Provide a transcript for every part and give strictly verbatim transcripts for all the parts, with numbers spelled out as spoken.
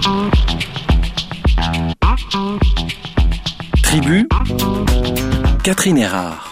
Tribu, Catherine Erard.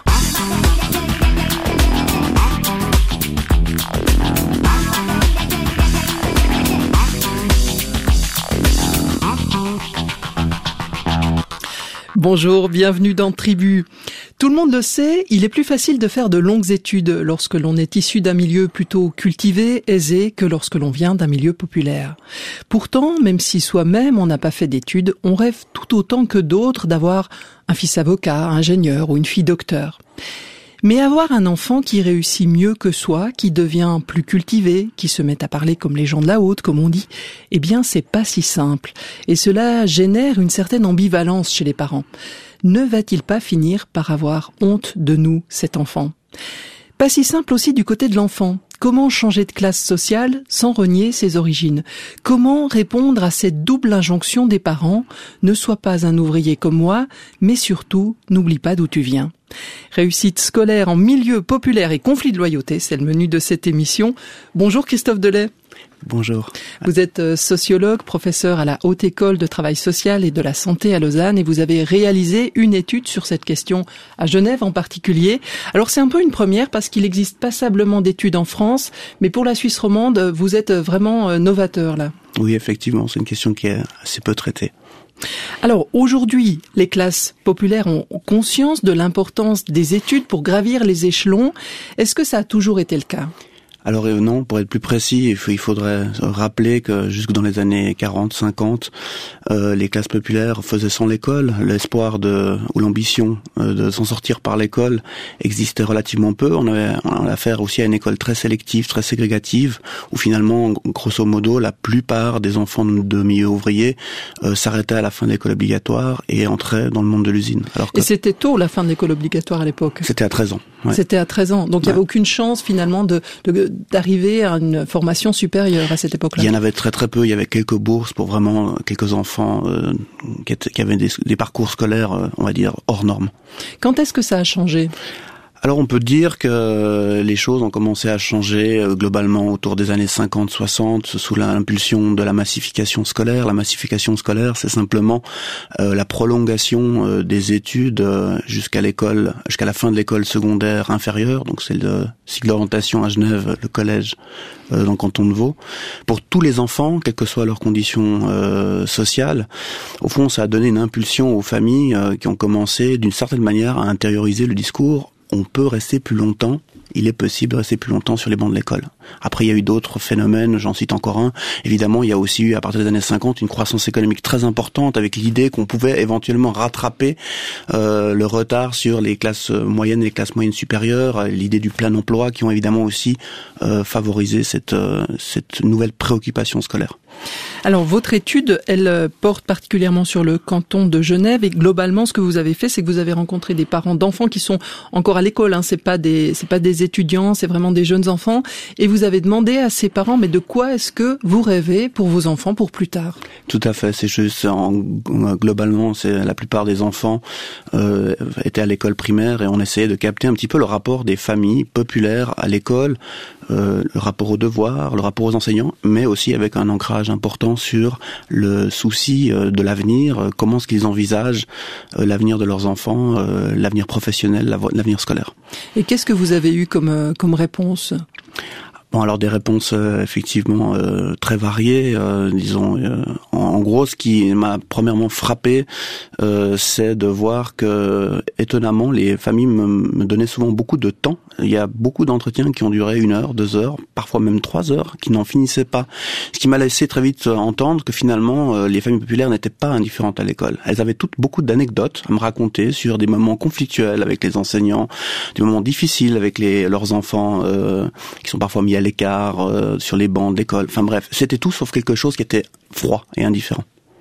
Bonjour, bienvenue dans Tribu. Tout le monde le sait, il est plus facile de faire de longues études lorsque l'on est issu d'un milieu plutôt cultivé, aisé, que lorsque l'on vient d'un milieu populaire. Pourtant, même si soi-même on n'a pas fait d'études, on rêve tout autant que d'autres d'avoir un fils avocat, ingénieur ou une fille docteur. Mais avoir un enfant qui réussit mieux que soi, qui devient plus cultivé, qui se met à parler comme les gens de la haute, comme on dit, eh bien c'est pas si simple. Et cela génère une certaine ambivalence chez les parents. Ne va-t-il pas finir par avoir honte de nous, cet enfant ? Pas si simple aussi du côté de l'enfant. Comment changer de classe sociale sans renier ses origines ? Comment répondre à cette double injonction des parents ? Ne sois pas un ouvrier comme moi, mais surtout, n'oublie pas d'où tu viens. Réussite scolaire en milieu populaire et conflit de loyauté, c'est le menu de cette émission. Bonjour Christophe Delay. Bonjour. Vous êtes sociologue, professeur à la Haute École de Travail Social et de la Santé à Lausanne et vous avez réalisé une étude sur cette question à Genève en particulier. Alors c'est un peu une première parce qu'il existe passablement d'études en France, mais pour la Suisse romande, vous êtes vraiment novateur là. Oui, effectivement, c'est une question qui est assez peu traitée. Alors aujourd'hui, les classes populaires ont conscience de l'importance des études pour gravir les échelons. Est-ce que ça a toujours été le cas ? Alors non, pour être plus précis, il faudrait rappeler que jusque dans les années quarante, cinquante, euh, les classes populaires faisaient sans l'école. L'espoir de ou l'ambition euh, de s'en sortir par l'école existait relativement peu. On avait affaire aussi à une école très sélective, très ségrégative, où finalement, grosso modo, la plupart des enfants de milieu ouvrier euh, s'arrêtaient à la fin de l'école obligatoire et entraient dans le monde de l'usine. Alors que et c'était tôt la fin de l'école obligatoire à l'époque. C'était à treize ans. Ouais. C'était à treize ans, donc il n'y avait aucune chance finalement de, de d'arriver à une formation supérieure à cette époque-là. Il y en avait très très peu, il y avait quelques bourses pour vraiment quelques enfants euh, qui, étaient, qui avaient des, des parcours scolaires, euh, on va dire, hors normes. Quand est-ce que ça a changé ? Alors on peut dire que les choses ont commencé à changer euh, globalement autour des années cinquante soixante sous l'impulsion de la massification scolaire. La massification scolaire, c'est simplement euh, la prolongation euh, des études euh, jusqu'à l'école, jusqu'à la fin de l'école secondaire inférieure. Donc c'est le cycle d'orientation à Genève, le collège euh, dans le canton de Vaud. Pour tous les enfants, quelles que soient leurs conditions euh, sociales, au fond ça a donné une impulsion aux familles euh, qui ont commencé d'une certaine manière à intérioriser le discours. On peut rester plus longtemps, il est possible de rester plus longtemps sur les bancs de l'école. Après, il y a eu d'autres phénomènes, j'en cite encore un. Évidemment, il y a aussi eu, à partir des années cinquante, une croissance économique très importante avec l'idée qu'on pouvait éventuellement rattraper euh, le retard sur les classes moyennes et les classes moyennes supérieures, l'idée du plein emploi qui ont évidemment aussi euh, favorisé cette, euh, cette nouvelle préoccupation scolaire. Alors, votre étude, elle porte particulièrement sur le canton de Genève et globalement, ce que vous avez fait, c'est que vous avez rencontré des parents d'enfants qui sont encore à l'école, hein. C'est pas des, c'est pas des étudiants, c'est vraiment des jeunes enfants. Et vous avez demandé à ces parents, mais de quoi est-ce que vous rêvez pour vos enfants pour plus tard ? Tout à fait, c'est juste, en, globalement, c'est la plupart des enfants euh, étaient à l'école primaire et on essayait de capter un petit peu le rapport des familles populaires à l'école, euh, le rapport aux devoirs, le rapport aux enseignants, mais aussi avec un ancrage important sur le souci euh, de l'avenir, euh, comment est-ce qu'ils envisagent euh, l'avenir de leurs enfants, euh, l'avenir professionnel, l'avenir scolaire. Et qu'est-ce que vous avez eu comme, euh, comme réponse ? Bon, alors des réponses euh, effectivement euh, très variées. Euh, disons, euh, en, en gros, ce qui m'a premièrement frappé, euh, c'est de voir que, étonnamment, les familles me, me donnaient souvent beaucoup de temps. Il y a beaucoup d'entretiens qui ont duré une heure, deux heures, parfois même trois heures, qui n'en finissaient pas. Ce qui m'a laissé très vite entendre que finalement, euh, les familles populaires n'étaient pas indifférentes à l'école. Elles avaient toutes beaucoup d'anecdotes à me raconter sur des moments conflictuels avec les enseignants, des moments difficiles avec les, leurs enfants euh, qui sont parfois mis à l'écart, euh, sur les bancs d'école. Enfin bref, c'était tout sauf quelque chose qui était froid et indifférent.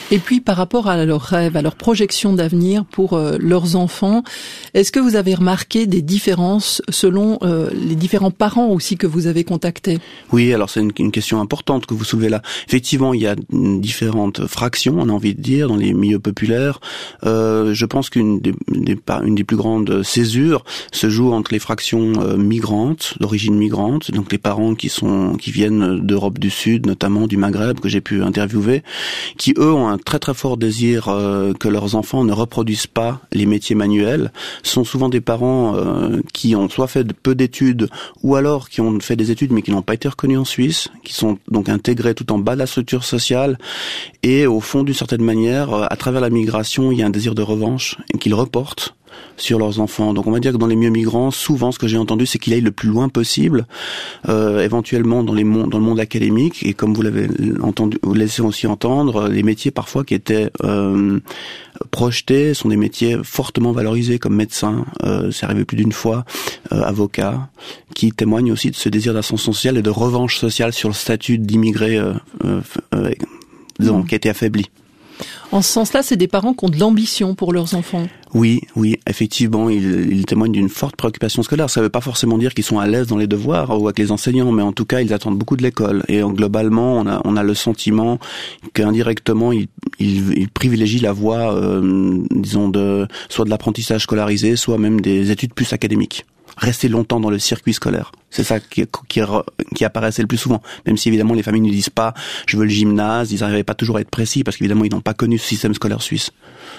Et puis par rapport à leurs rêves, à leurs projections d'avenir pour euh, leurs enfants, est-ce que vous avez remarqué des différences selon euh, les différents parents aussi que vous avez contactés? Oui, alors c'est une, une question importante que vous soulevez là. Effectivement, il y a différentes fractions, on a envie de dire, dans les milieux populaires. Euh, je pense qu'une des, des, une des plus grandes césures se joue entre les fractions euh, migrantes, d'origine migrante, donc les parents qui sont qui viennent d'Europe du Sud, notamment du Maghreb, que j'ai pu interviewer, qui eux ont un très très fort désir euh, que leurs enfants ne reproduisent pas les métiers manuels. Ce sont souvent des parents euh, qui ont soit fait peu d'études ou alors qui ont fait des études mais qui n'ont pas été reconnus en Suisse, qui sont donc intégrés tout en bas de la structure sociale et au fond d'une certaine manière, à travers la migration, il y a un désir de revanche et qu'ils reportent sur leurs enfants. Donc on va dire que dans les milieux migrants, souvent ce que j'ai entendu, c'est qu'il aille le plus loin possible, euh, éventuellement dans les mondes, dans le monde académique, et comme vous l'avez entendu, vous laissez aussi entendre, les métiers parfois qui étaient euh, projetés sont des métiers fortement valorisés, comme médecin, euh, c'est arrivé plus d'une fois, euh, avocat, qui témoignent aussi de ce désir d'ascension sociale et de revanche sociale sur le statut d'immigré, euh, euh, euh, disons, mmh. qui a été affaibli. En ce sens-là, c'est des parents qui ont de l'ambition pour leurs enfants. Oui, oui, effectivement, ils, ils témoignent d'une forte préoccupation scolaire. Ça ne veut pas forcément dire qu'ils sont à l'aise dans les devoirs ou avec les enseignants, mais en tout cas, ils attendent beaucoup de l'école. Et globalement, on a, on a le sentiment qu'indirectement, ils, ils, ils privilégient la voie, euh, disons, de soit de l'apprentissage scolarisé, soit même des études plus académiques. Rester longtemps dans le circuit scolaire. C'est ça qui, qui, qui apparaissait le plus souvent. Même si évidemment les familles ne disent pas « je veux le gymnase », ils n'arrivaient pas toujours à être précis parce qu'évidemment ils n'ont pas connu ce système scolaire suisse.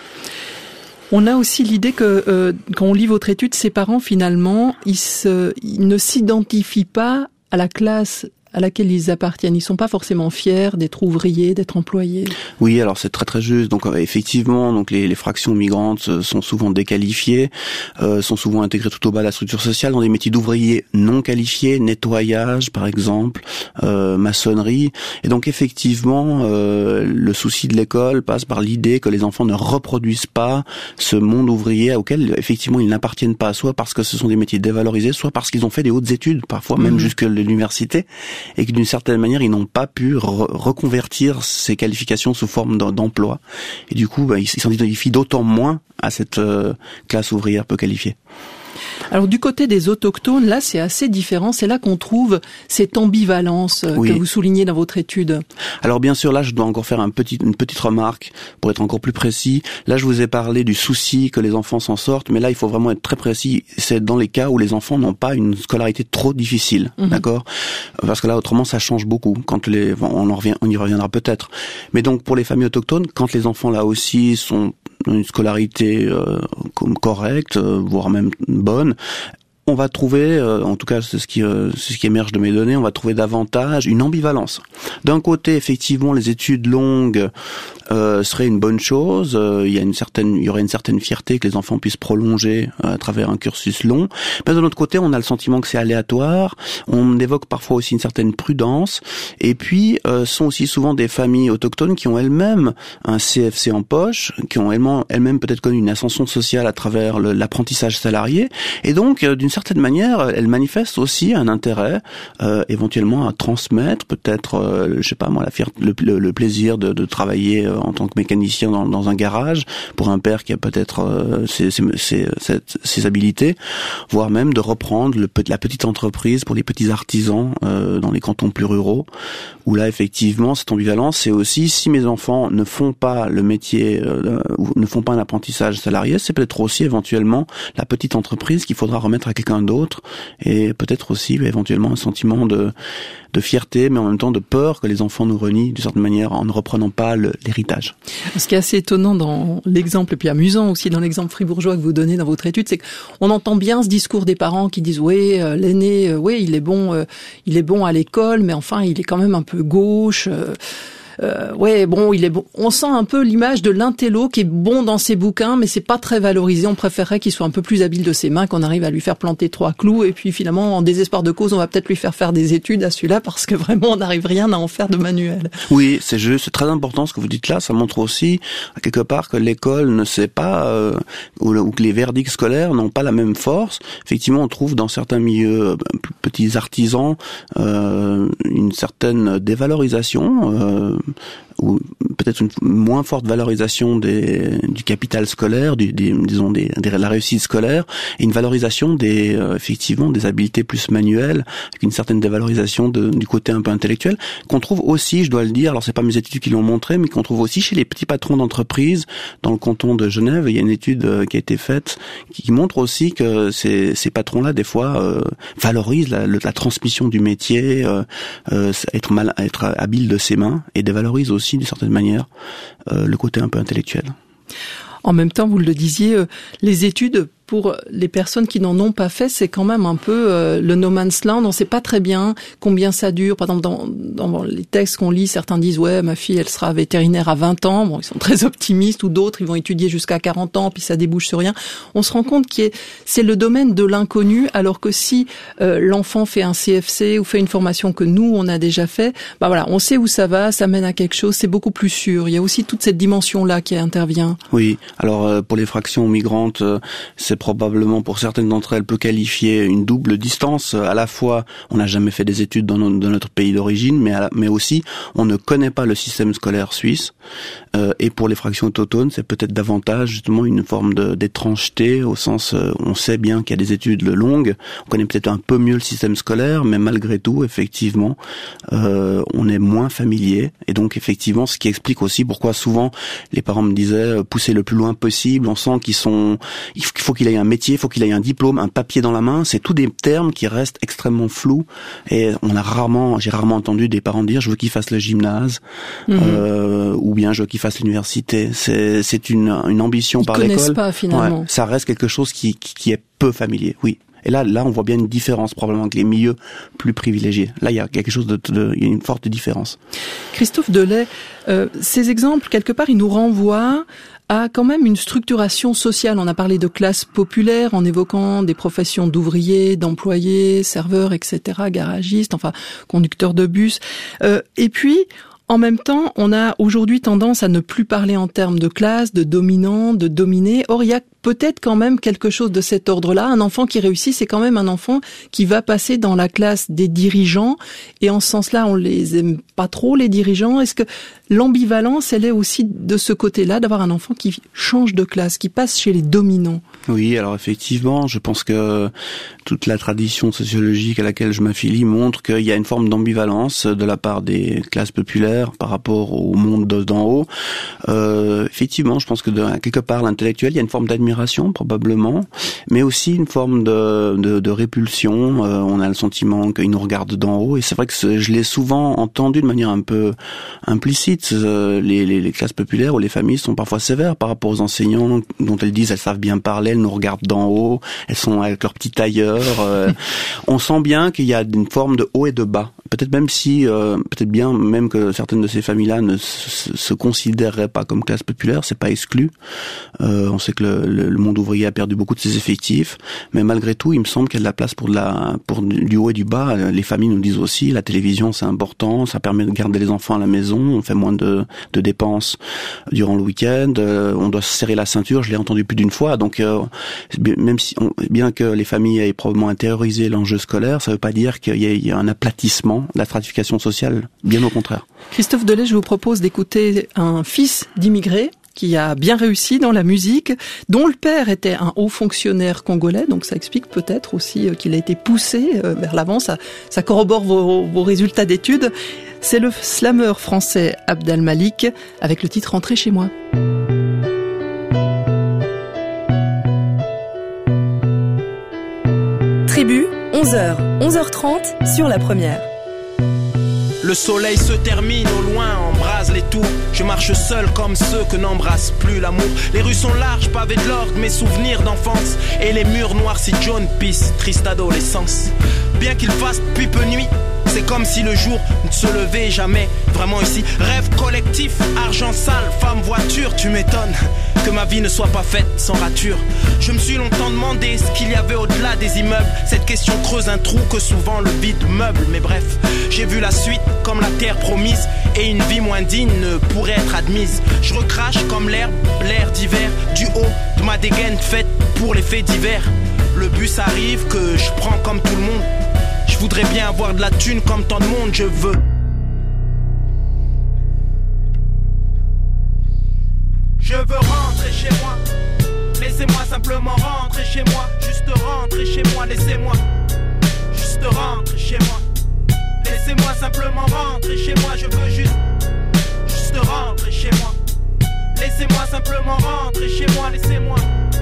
On a aussi l'idée que euh, quand on lit votre étude, ces parents finalement, ils, se, ils ne s'identifient pas à la classe à laquelle ils appartiennent. Ils sont pas forcément fiers d'être ouvriers, d'être employés. Oui, alors c'est très très juste. Donc effectivement, donc les, les fractions migrantes sont souvent déqualifiées, euh, sont souvent intégrées tout au bas de la structure sociale dans des métiers d'ouvriers non qualifiés, nettoyage par exemple, euh, maçonnerie. Et donc effectivement, euh, le souci de l'école passe par l'idée que les enfants ne reproduisent pas ce monde ouvrier auquel effectivement ils n'appartiennent pas, soit parce que ce sont des métiers dévalorisés, soit parce qu'ils ont fait des hautes études, parfois même mmh. jusque l'université, et que d'une certaine manière, ils n'ont pas pu re- reconvertir ces qualifications sous forme d'emploi. Et du coup, bah, ils s'identifient d'autant moins à cette euh, classe ouvrière peu qualifiée. Alors du côté des autochtones, là c'est assez différent, c'est là qu'on trouve cette ambivalence oui. que vous soulignez dans votre étude. Alors bien sûr, là je dois encore faire un petit, une petite remarque pour être encore plus précis. Là je vous ai parlé du souci que les enfants s'en sortent, mais là il faut vraiment être très précis, c'est dans les cas où les enfants n'ont pas une scolarité trop difficile, mmh. d'accord ? Parce que là autrement ça change beaucoup, quand les, on, en revient, on y reviendra peut-être. Mais donc pour les familles autochtones, quand les enfants là aussi sont une scolarité euh, correcte, euh, voire même bonne, on va trouver, euh, en tout cas c'est ce qui euh, c'est ce qui émerge de mes données, on va trouver davantage une ambivalence. D'un côté, effectivement, les études longues euh, seraient une bonne chose. Euh, il y a une certaine, il y aurait une certaine fierté que les enfants puissent prolonger euh, à travers un cursus long. Mais d'un autre côté, on a le sentiment que c'est aléatoire. On évoque parfois aussi une certaine prudence. Et puis, euh, sont aussi souvent des familles autochtones qui ont elles-mêmes un C F C en poche, qui ont elles-mêmes, elles-mêmes peut-être connu une ascension sociale à travers le, l'apprentissage salarié. Et donc, euh, d'une certaine manière, elle manifeste aussi un intérêt euh, éventuellement à transmettre, peut-être, euh, je sais pas moi, la fierté, le, le, le plaisir de, de travailler euh, en tant que mécanicien dans, dans un garage pour un père qui a peut-être euh, ses, ses, ses, ses, ses habilités, voire même de reprendre le, la petite entreprise pour les petits artisans euh, dans les cantons plus ruraux, où là effectivement cette ambivalence, c'est aussi si mes enfants ne font pas le métier, euh, ou ne font pas un apprentissage salarié, c'est peut-être aussi éventuellement la petite entreprise qu'il faudra remettre à quelqu'un d'autre, et peut-être aussi éventuellement un sentiment de, de fierté, mais en même temps de peur que les enfants nous renient d'une certaine manière en ne reprenant pas le, l'héritage. Ce qui est assez étonnant dans l'exemple, et puis amusant aussi dans l'exemple fribourgeois que vous donnez dans votre étude, c'est qu'on entend bien ce discours des parents qui disent oui, euh, l'aîné, euh, oui, il est bon, euh, il est bon à l'école, mais enfin, il est quand même un peu gauche. Euh, Euh, ouais, bon, il est bon. On sent un peu l'image de l'intello qui est bon dans ses bouquins, mais c'est pas très valorisé. On préférerait qu'il soit un peu plus habile de ses mains, qu'on arrive à lui faire planter trois clous, et puis finalement, en désespoir de cause, on va peut-être lui faire faire des études à celui-là, parce que vraiment, on n'arrive rien à en faire de manuel. Oui, c'est juste, c'est très important ce que vous dites là. Ça montre aussi, quelque part, que l'école ne sait pas, euh, ou, ou que les verdicts scolaires n'ont pas la même force. Effectivement, on trouve dans certains milieux, euh, petits artisans, euh, une certaine dévalorisation, euh, ou peut-être une moins forte valorisation des, du capital scolaire, du, des, disons des, des, la réussite scolaire, et une valorisation des, euh, effectivement, des habiletés plus manuelles, avec une certaine dévalorisation de, du côté un peu intellectuel, qu'on trouve aussi, je dois le dire, alors c'est pas mes études qui l'ont montré, mais qu'on trouve aussi chez les petits patrons d'entreprise dans le canton de Genève. Il y a une étude euh, qui a été faite qui montre aussi que ces, ces patrons-là, des fois, euh, valorisent la, la transmission du métier, euh, euh, être mal, être habile de ses mains, et dévalorisent aussi, d'une certaine manière, euh, le côté un peu intellectuel. En même temps, vous le disiez, euh, les études, pour les personnes qui n'en ont pas fait, c'est quand même un peu euh, le no man's land. On ne sait pas très bien combien ça dure. Par exemple, dans, dans les textes qu'on lit, certains disent « ouais, ma fille, elle sera vétérinaire à vingt ans ». Bon, ils sont très optimistes. Ou d'autres, ils vont étudier jusqu'à quarante ans, puis ça débouche sur rien. On se rend compte que c'est le domaine de l'inconnu, alors que si euh, l'enfant fait un C F C ou fait une formation que nous, on a déjà fait, bah voilà, on sait où ça va, ça mène à quelque chose, c'est beaucoup plus sûr. Il y a aussi toute cette dimension-là qui intervient. Oui, alors euh, pour les fractions migrantes, euh, c'est probablement pour certaines d'entre elles peut qualifier une double distance. À la fois, on n'a jamais fait des études dans, no- dans notre pays d'origine, mais, à la, mais aussi, on ne connaît pas le système scolaire suisse. Euh, et pour les fractions autochtones, c'est peut-être davantage justement une forme de, d'étrangeté, au sens, euh, on sait bien qu'il y a des études longues, on connaît peut-être un peu mieux le système scolaire, mais malgré tout, effectivement, euh, on est moins familier. Et donc, effectivement, ce qui explique aussi pourquoi souvent les parents me disaient, pousser le plus loin possible, on sent qu'ils sont, il faut qu'il ait un métier, il faut qu'il ait un diplôme, un papier dans la main. C'est tous des termes qui restent extrêmement flous. Et on a rarement, j'ai rarement entendu des parents dire je veux qu'il fasse le gymnase, mmh. euh, ou bien je veux qu'il fasse l'université. C'est, c'est une, une ambition Ils par l'école. Ils connaissent pas finalement. Ouais, ça reste quelque chose qui, qui, qui est peu familier. Oui. Et là, là, on voit bien une différence probablement avec les milieux plus privilégiés. Là, il y a quelque chose de, de il y a une forte différence. Christophe Delay, euh, ces exemples quelque part, ils nous renvoient à quand même une structuration sociale. On a parlé de classe populaire en évoquant des professions d'ouvriers, d'employés, serveurs, et cetera, garagistes, enfin conducteurs de bus. Euh, et puis, en même temps, on a aujourd'hui tendance à ne plus parler en termes de classe, de dominant, de dominé. Or, il y a peut-être quand même quelque chose de cet ordre-là. Un enfant qui réussit, c'est quand même un enfant qui va passer dans la classe des dirigeants. Et en ce sens-là, on les aime pas trop, les dirigeants. Est-ce que l'ambivalence, elle est aussi de ce côté-là, d'avoir un enfant qui change de classe, qui passe chez les dominants? Oui, alors effectivement, je pense que toute la tradition sociologique à laquelle je m'affilie montre qu'il y a une forme d'ambivalence de la part des classes populaires par rapport au monde d'en haut. Euh, effectivement, je pense que de, quelque part, l'intellectuel, il y a une forme d'admiration probablement, mais aussi une forme de, de, de répulsion. Euh, on a le sentiment qu'ils nous regardent d'en haut, et c'est vrai que je l'ai souvent entendu de manière un peu implicite. Euh, les, les, les classes populaires ou les familles sont parfois sévères par rapport aux enseignants dont elles disent elles savent bien parler, elles nous regardent d'en haut, elles sont avec leur petit tailleur. Euh, on sent bien qu'il y a une forme de haut et de bas. Peut-être même si, euh, peut-être bien même que certaines de ces familles-là ne se, se considéreraient pas comme classe populaire, c'est pas exclu. Euh, on sait que le, le, le monde ouvrier a perdu beaucoup de ses effectifs, mais malgré tout, il me semble qu'il y a de la place pour de la, pour du haut et du bas. Les familles nous disent aussi, la télévision c'est important, ça permet de garder les enfants à la maison, on fait moins de, de dépenses durant le week-end, euh, on doit se serrer la ceinture, je l'ai entendu plus d'une fois. Donc euh, même si, on, bien que les familles aient probablement intériorisé l'enjeu scolaire, ça veut pas dire qu'il y a, il y a un aplatissement de la stratification sociale, bien au contraire. Christophe Delay, je vous propose d'écouter un fils d'immigrés qui a bien réussi dans la musique, dont le père était un haut fonctionnaire congolais, donc ça explique peut-être aussi qu'il a été poussé vers l'avant, ça, ça corrobore vos, vos résultats d'études. C'est le slammer français Abd al-Malik, avec le titre « Rentrez chez moi ». Tribu, onze heures, onze heures trente sur la première. Le soleil se termine au loin, embrase les tours. Je marche seul comme ceux que n'embrasse plus l'amour. Les rues sont larges, pavées de l'orgue, mes souvenirs d'enfance. Et les murs noirs si jaune pisse, triste adolescence. Bien qu'il fasse puis peu nuit, c'est comme si le jour ne se levait jamais vraiment ici. Rêve collectif, argent sale, femme, voiture, tu m'étonnes que ma vie ne soit pas faite sans rature. Je me suis longtemps demandé ce qu'il y avait au-delà des immeubles. Cette question creuse un trou que souvent le vide meuble. Mais bref, j'ai vu la suite comme la terre promise, et une vie moins digne ne pourrait être admise. Je recrache comme l'herbe, l'air d'hiver, du haut de ma dégaine faite pour les faits divers. Le bus arrive que je prends comme tout le monde. Je voudrais bien avoir de la thune comme tant de monde, je veux Je veux rentrer chez moi. Laissez-moi simplement rentrer chez moi. Juste rentrer chez moi, laissez-moi. Juste rentrer chez moi. Laissez-moi simplement rentrer chez moi. Je veux juste, juste rentrer chez moi. Laissez-moi simplement rentrer chez moi. Laissez-moi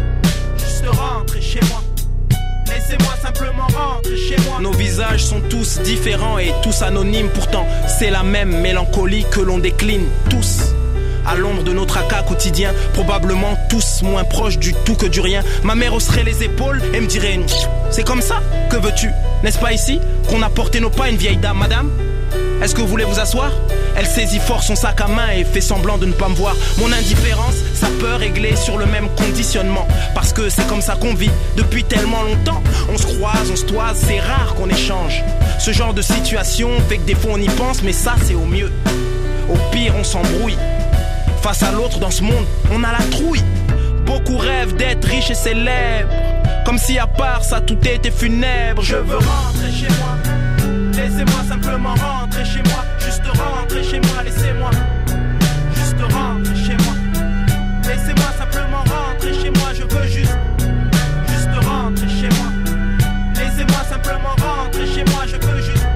juste rentrer chez moi. Laissez-moi simplement rentrer chez moi. Nos visages sont tous différents et tous anonymes. Pourtant c'est la même mélancolie que l'on décline tous. À l'ombre de nos tracas quotidiens, probablement tous moins proches du tout que du rien. Ma mère hausserait les épaules et me dirait: c'est comme ça, que veux-tu? N'est-ce pas ici qu'on a porté nos pas, une vieille dame, madame? Est-ce que vous voulez vous asseoir? Elle saisit fort son sac à main et fait semblant de ne pas me voir. Mon indifférence, sa peur réglée sur le même conditionnement. Parce que c'est comme ça qu'on vit depuis tellement longtemps. On se croise, on se toise, c'est rare qu'on échange. Ce genre de situation fait que des fois on y pense, mais ça c'est au mieux. Au pire on s'embrouille. Face à l'autre dans ce monde, on a la trouille. Beaucoup rêvent d'être riches et célèbres, comme si à part ça tout était funèbre. Je veux rentrer chez moi. Laissez-moi simplement rentrer chez moi. Juste rentrer chez moi, laissez-moi. Juste rentrer chez moi. Laissez-moi simplement rentrer chez moi. Je veux juste, juste rentrer chez moi. Laissez-moi simplement rentrer chez moi. Je veux juste,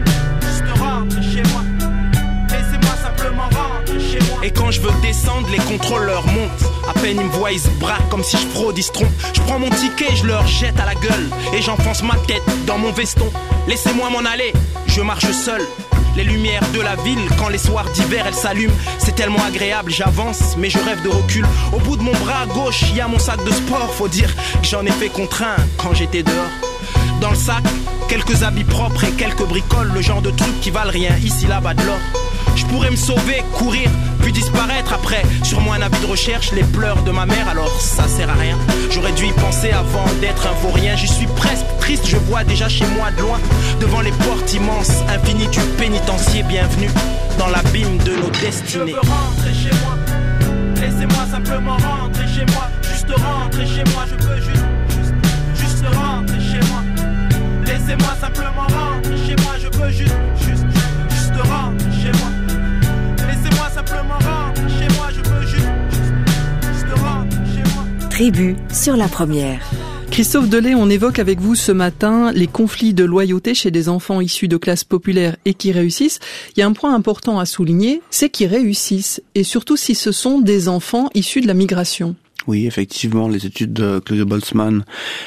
juste rentrer chez moi. Laissez-moi simplement rentrer chez moi. Et quand je veux descendre, les contrôleurs montent. À peine ils me voient, ils se braquent comme si je fraude, ils se trompent. Je prends mon ticket, je leur jette à la gueule et j'enfonce ma tête dans mon veston. Laissez-moi m'en aller, je marche seul. Les lumières de la ville, quand les soirs d'hiver elles s'allument, c'est tellement agréable, j'avance, mais je rêve de recul. Au bout de mon bras gauche, il y a mon sac de sport. Faut dire que j'en ai fait contraint quand j'étais dehors. Dans le sac, quelques habits propres et quelques bricoles, le genre de trucs qui valent rien, ici là-bas de l'or. Je pourrais me sauver, courir, puis disparaître après. Sûrement un avis de recherche, les pleurs de ma mère, alors ça sert à rien. J'aurais dû y penser avant d'être un vaurien. J'y suis presque triste, je vois déjà chez moi de loin, devant les portes immenses, infinies du pénitencier. Bienvenue dans l'abîme de nos destinées. Je veux rentrer chez moi. Laissez-moi simplement rentrer chez moi. Juste rentrer chez moi, je veux juste, juste, juste rentrer chez moi. Laissez-moi simplement rentrer chez moi, je veux juste, juste, juste rentrer chez moi. Laissez-moi simplement rentrer chez moi, je veux juste, juste, juste rentrer chez moi. Tribu sur la première. Christophe Delay, on évoque avec vous ce matin les conflits de loyauté chez des enfants issus de classes populaires et qui réussissent. Il y a un point important à souligner, c'est qu'ils réussissent, et surtout si ce sont des enfants issus de la migration. Oui, effectivement, les études de Claudio Boltzmann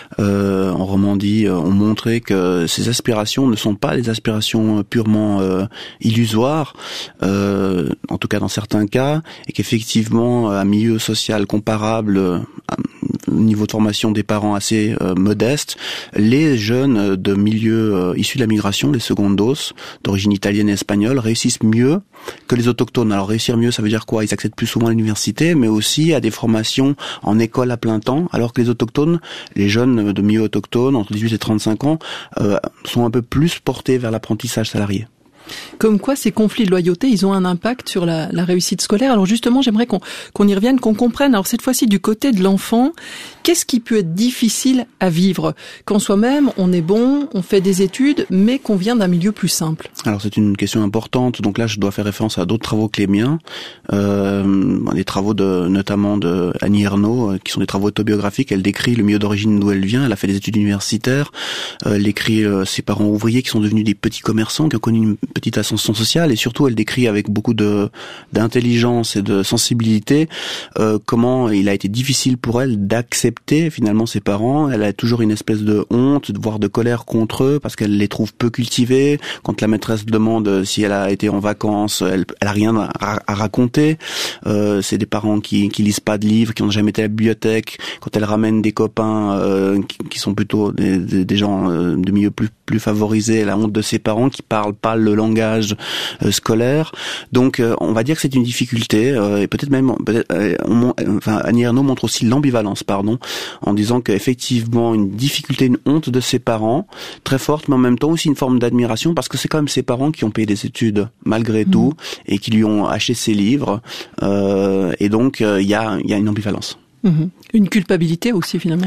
euh, en Romandie euh, ont montré que ces aspirations ne sont pas des aspirations purement euh, illusoires, euh, en tout cas dans certains cas, et qu'effectivement, à milieu social comparable, euh, au niveau de formation des parents assez euh, modeste, les jeunes de milieux euh, issus de la migration, les secondos, d'origine italienne et espagnole, réussissent mieux que les autochtones. Alors réussir mieux, ça veut dire quoi? Ils accèdent plus souvent à l'université, mais aussi à des formations en école à plein temps, alors que les autochtones, les jeunes de milieu autochtone, entre dix-huit et trente-cinq ans, euh, sont un peu plus portés vers l'apprentissage salarié. Comme quoi, ces conflits de loyauté, ils ont un impact sur la, la réussite scolaire. Alors justement, j'aimerais qu'on, qu'on y revienne, qu'on comprenne. Alors cette fois-ci, du côté de l'enfant, qu'est-ce qui peut être difficile à vivre quand soi-même, on est bon, on fait des études, mais qu'on vient d'un milieu plus simple? Alors c'est une question importante. Donc là, je dois faire référence à d'autres travaux que les miens, euh, des travaux de, notamment de Annie Ernaux, qui sont des travaux autobiographiques. Elle décrit le milieu d'origine d'où elle vient. Elle a fait des études universitaires. Euh, elle décrit euh, ses parents ouvriers qui sont devenus des petits commerçants, qui ont connu une petite ascension sociale, et surtout elle décrit avec beaucoup de d'intelligence et de sensibilité euh, comment il a été difficile pour elle d'accepter finalement ses parents. Elle a toujours une espèce de honte, voire de colère contre eux, parce qu'elle les trouve peu cultivés. Quand la maîtresse demande si elle a été en vacances, elle, elle a rien à, à raconter. Euh, c'est des parents qui qui lisent pas de livres, qui n'ont jamais été à la bibliothèque. Quand elle ramène des copains euh, qui, qui sont plutôt des, des, des gens euh, de milieux plus plus favorisés, elle a honte de ses parents qui parlent pas le langage euh, scolaire. Donc euh, on va dire que c'est une difficulté euh, et peut-être même peut-être euh, on, enfin Annie Ernaux montre aussi l'ambivalence pardon en disant qu'effectivement une difficulté, une honte de ses parents très forte, mais en même temps aussi une forme d'admiration parce que c'est quand même ses parents qui ont payé des études malgré mmh. tout et qui lui ont acheté ses livres euh, et donc il euh, y a il y a une ambivalence. Mmh. Une culpabilité aussi finalement.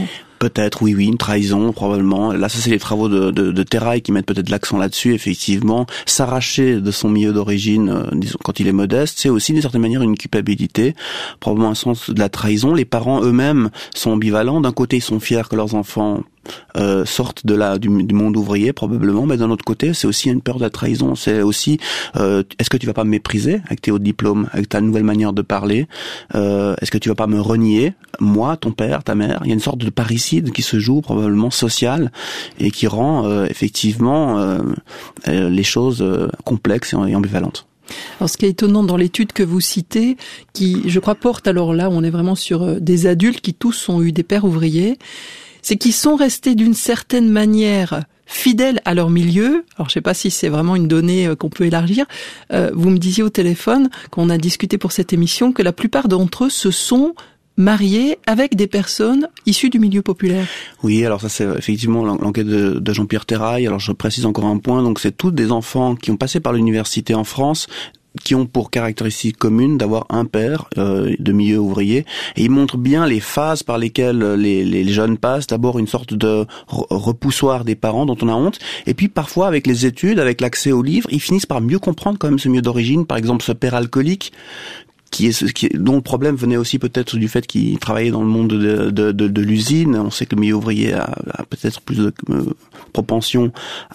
Peut-être, oui, oui, une trahison, probablement. Là, ça, c'est les travaux de, de, de Terrail qui mettent peut-être l'accent là-dessus, effectivement. S'arracher de son milieu d'origine, euh, disons, quand il est modeste, c'est aussi, d'une certaine manière, une culpabilité, probablement un sens de la trahison. Les parents eux-mêmes sont ambivalents. D'un côté, ils sont fiers que leurs enfants Euh, sortent de la du, du monde ouvrier probablement, mais d'un autre côté c'est aussi une peur de la trahison. C'est aussi euh, est-ce que tu vas pas me mépriser avec tes hauts diplômes, avec ta nouvelle manière de parler, euh, est-ce que tu vas pas me renier, moi, ton père, ta mère. Il y a une sorte de parricide qui se joue probablement social et qui rend euh, effectivement euh, euh, les choses euh, complexes et ambivalentes. Alors, ce qui est étonnant dans l'étude que vous citez, qui, je crois, porte, alors là, on est vraiment sur euh, des adultes qui tous ont eu des pères ouvriers, c'est qu'ils sont restés d'une certaine manière fidèles à leur milieu. Alors, je sais pas si c'est vraiment une donnée euh, qu'on peut élargir. Euh, vous me disiez au téléphone, quand on a discuté pour cette émission, que la plupart d'entre eux se sont mariés avec des personnes issues du milieu populaire. Oui, alors ça c'est effectivement l'enquête de, de Jean-Pierre Terrail. Alors je précise encore un point, donc c'est tous des enfants qui ont passé par l'université en France, qui ont pour caractéristique commune d'avoir un père euh, de milieu ouvrier, et ils montrent bien les phases par lesquelles les, les jeunes passent. D'abord une sorte de repoussoir des parents dont on a honte, et puis parfois avec les études, avec l'accès aux livres, ils finissent par mieux comprendre quand même ce milieu d'origine. Par exemple, ce père alcoolique qui est, qui est, dont le problème venait aussi peut-être du fait qu'il travaillait dans le monde de, de, de, de l'usine. On sait que le milieu ouvrier a, a peut-être plus de euh, propension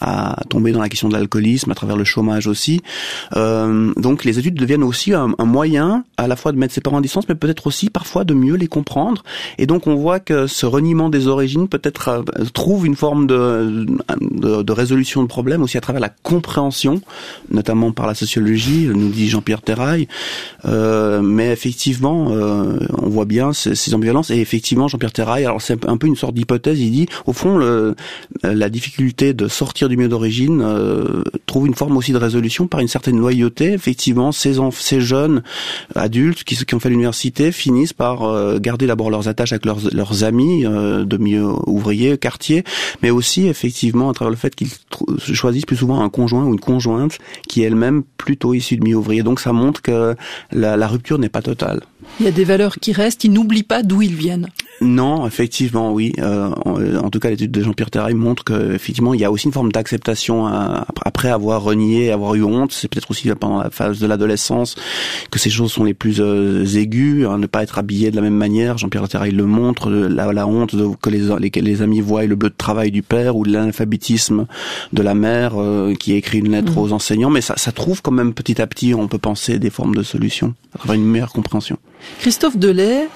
à tomber dans la question de l'alcoolisme à travers le chômage aussi. Euh, donc les études deviennent aussi un, un moyen à la fois de mettre ses parents à distance, mais peut-être aussi parfois de mieux les comprendre. Et donc on voit que ce reniement des origines peut-être euh, trouve une forme de, de, de résolution de problème aussi à travers la compréhension, notamment par la sociologie, nous dit Jean-Pierre Terrail. Euh, mais effectivement, euh, on voit bien ces, ces ambivalences. Et effectivement, Jean-Pierre Terrail, alors c'est un peu une sorte d'hypothèse, il dit, au fond, le, la difficulté de sortir du milieu d'origine euh, trouve une forme aussi de résolution par une certaine loyauté. Effectivement, ces, enf- ces jeunes adultes qui, qui ont fait l'université finissent par euh, garder d'abord leurs attaches avec leurs, leurs amis euh, de milieu ouvrier, quartier, mais aussi effectivement à travers le fait qu'ils tr- choisissent plus souvent un conjoint ou une conjointe qui est elle-même plutôt issue de milieu ouvrier. Donc ça montre que la, la rupture n'est pas totale. Il y a des valeurs qui restent, ils n'oublient pas d'où ils viennent. Non, effectivement, oui. Euh, en, en tout cas, l'étude de Jean-Pierre Terrail montre que effectivement, il y a aussi une forme d'acceptation à, après avoir renié, avoir eu honte. C'est peut-être aussi pendant la phase de l'adolescence que ces choses sont les plus euh, aiguës. Hein, ne pas être habillé de la même manière. Jean-Pierre Terrail le montre. La, la honte de, que les, les, les amis voient le bleu de travail du père ou l'analphabétisme de la mère euh, qui écrit une lettre mmh. aux enseignants. Mais ça, ça trouve quand même petit à petit, on peut penser des formes de solutions à travers une meilleure compréhension. Christophe Delay,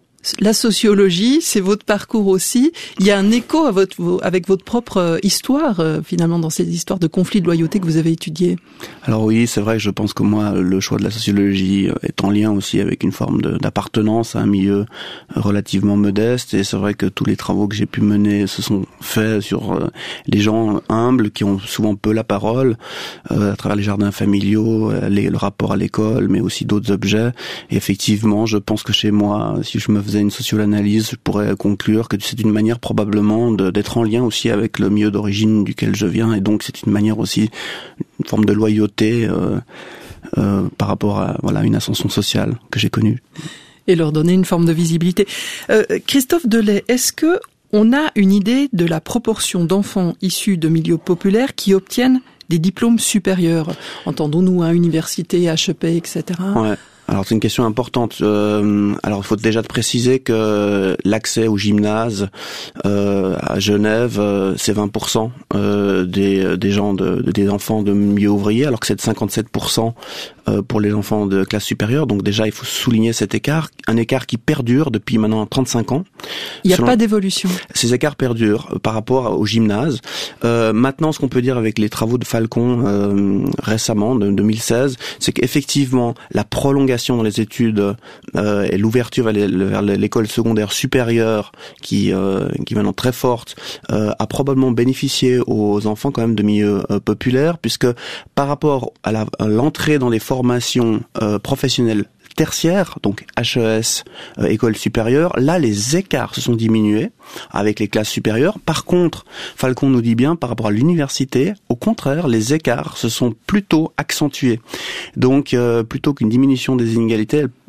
la sociologie, c'est votre parcours aussi. Il y a un écho à votre, avec votre propre histoire, euh, finalement, dans ces histoires de conflits de loyauté que vous avez étudiées. Alors oui, c'est vrai que je pense que moi, le choix de la sociologie est en lien aussi avec une forme de, d'appartenance à un milieu relativement modeste. Et c'est vrai que tous les travaux que j'ai pu mener se sont faits sur euh, les gens humbles qui ont souvent peu la parole, euh, à travers les jardins familiaux, les, le rapport à l'école, mais aussi d'autres objets. Et effectivement, je pense que chez moi, si je me faisais une socioanalyse, je pourrais conclure que c'est une manière probablement de, d'être en lien aussi avec le milieu d'origine duquel je viens, et donc c'est une manière aussi, une forme de loyauté euh, euh, par rapport à voilà une ascension sociale que j'ai connue. Et leur donner une forme de visibilité. Euh, Christophe Delay, est-ce que on a une idée de la proportion d'enfants issus de milieux populaires qui obtiennent des diplômes supérieurs? Entendons-nous à université, H E P, et cetera. Ouais. Alors c'est une question importante. Euh, alors il faut déjà préciser que l'accès au gymnase euh, à Genève, euh, c'est vingt pour cent euh, des, des gens, de, des enfants de milieu ouvrier, alors que c'est de cinquante-sept pour cent euh, pour les enfants de classe supérieure. Donc déjà il faut souligner cet écart, un écart qui perdure depuis maintenant trente-cinq ans. Il n'y a Selon... pas d'évolution. Ces écarts perdurent par rapport au gymnase. Euh, maintenant, ce qu'on peut dire avec les travaux de Falcon euh, récemment, de deux mille seize, c'est qu'effectivement la prolongation dans les études euh, et l'ouverture vers l'école secondaire supérieure qui euh, qui est maintenant très forte euh, a probablement bénéficié aux enfants quand même de milieux euh, populaires, puisque par rapport à, la, à l'entrée dans les formations euh, professionnelles tertiaire, donc H E S, euh, école supérieure, là les écarts se sont diminués avec les classes supérieures. Par contre, Falcon nous dit bien par rapport à l'université, au contraire, les écarts se sont plutôt accentués. Donc euh, plutôt qu'une diminution des inégalités,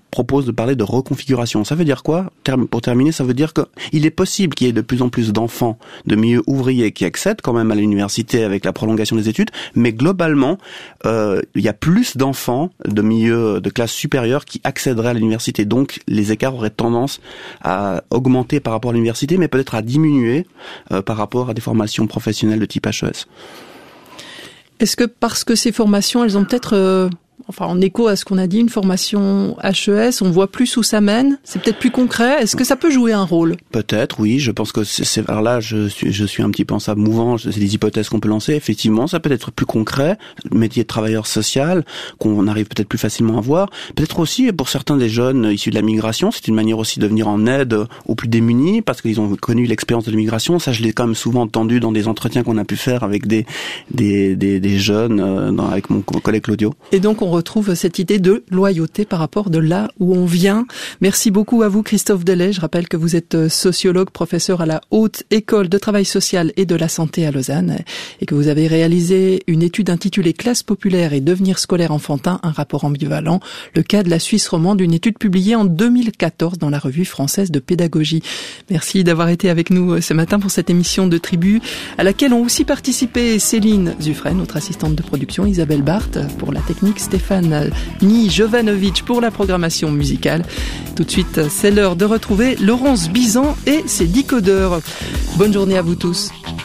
propose de parler de reconfiguration. Ça veut dire quoi? Pour terminer, ça veut dire qu'il est possible qu'il y ait de plus en plus d'enfants de milieux ouvriers qui accèdent quand même à l'université avec la prolongation des études, mais globalement, euh, il y a plus d'enfants de milieux de classe supérieure qui accéderaient à l'université. Donc, les écarts auraient tendance à augmenter par rapport à l'université, mais peut-être à diminuer euh, par rapport à des formations professionnelles de type H E S. Est-ce que parce que ces formations, elles ont peut-être, euh, enfin en écho à ce qu'on a dit, une formation H E S, on voit plus où ça mène, c'est peut-être plus concret, est-ce que ça peut jouer un rôle? Peut-être, oui, je pense que c'est, c'est alors là, je suis, je suis un petit peu en ça mouvant, c'est des hypothèses qu'on peut lancer, effectivement, ça peut être plus concret, le métier de travailleur social, qu'on arrive peut-être plus facilement à voir, peut-être aussi pour certains des jeunes issus de la migration, c'est une manière aussi de venir en aide aux plus démunis, parce qu'ils ont connu l'expérience de l'immigration, ça je l'ai quand même souvent entendu dans des entretiens qu'on a pu faire avec des, des, des, des jeunes, euh, dans, avec mon collègue Claudio. Et donc on retrouve cette idée de loyauté par rapport de là où on vient. Merci beaucoup à vous Christophe Delay. Je rappelle que vous êtes sociologue, professeur à la Haute École de Travail Social et de la Santé à Lausanne et que vous avez réalisé une étude intitulée Classe populaire et devenir scolaire enfantin, un rapport ambivalent, le cas de la Suisse romande, une étude publiée en deux mille quatorze dans la Revue française de pédagogie. Merci d'avoir été avec nous ce matin pour cette émission de Tribu à laquelle ont aussi participé Céline Zuffren, notre assistante de production, Isabelle Barthes pour la technique, Stéphane Ni Jovanovic pour la programmation musicale. Tout de suite, c'est l'heure de retrouver Laurence Bizan et ses décodeurs. Bonne journée à vous tous.